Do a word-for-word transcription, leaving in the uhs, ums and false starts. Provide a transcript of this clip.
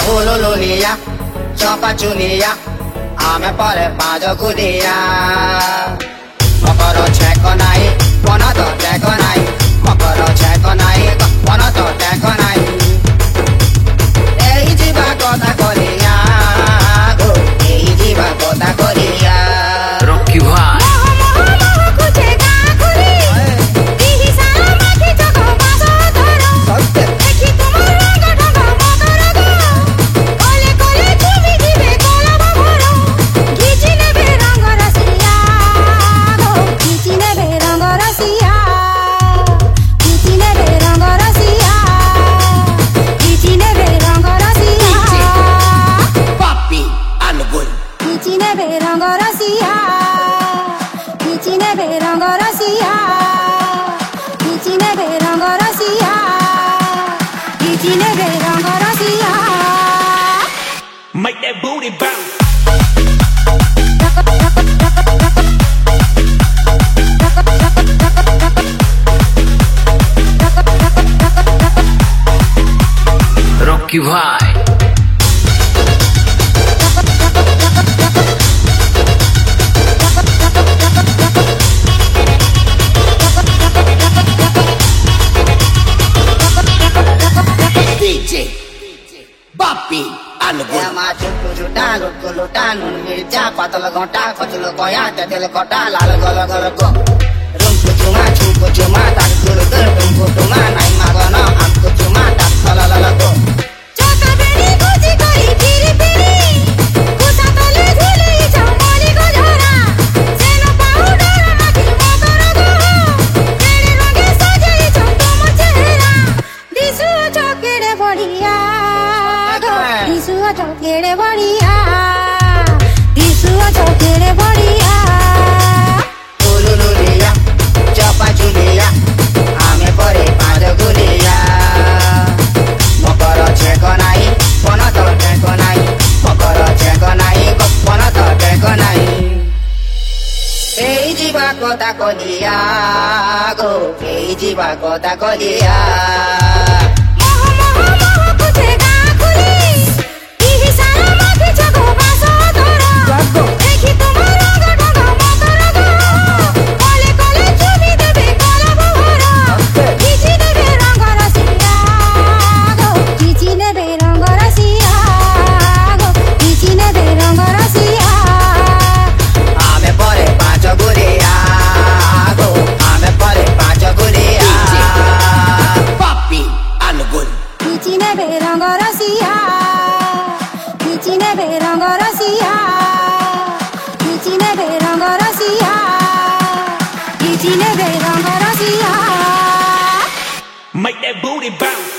Ulululia, chopa chulia, ame pare pajo kudia. Mokoro cheko nai, kono to cheko nai. Mokoro cheko nai, kono to cheko nai. Ei jiba kota kodia, go. Ei jiba kota kodia. Rocky Bhai. Make that booty bounce. Rocky Bhai. D J Bobby Anugul chuku chuta lutku luta nun mircha patal ghota khachlo koya tedel kota lal gol gol go rumku chuma chuku chuma tak gul gul rumku chuma nai magana amku chuma tak salala go chota beri guji kari piri piri kusa tole dhule chamali go jara seno powder makhi motor go tere range sajai chota mo chehra disu chokere badiya Disua chokere badiya, disua chokere badiya. Ulululia, chopa chulia, ame pare pajo gulia. Mokoro cheko nai, kono to cheko nai. Mokoro cheko nai, kono to cheko nai. Ei jiba kota kodia, go. Ei jiba kota kodia. Moho moho moho kuchega kuli. Make that booty bounce.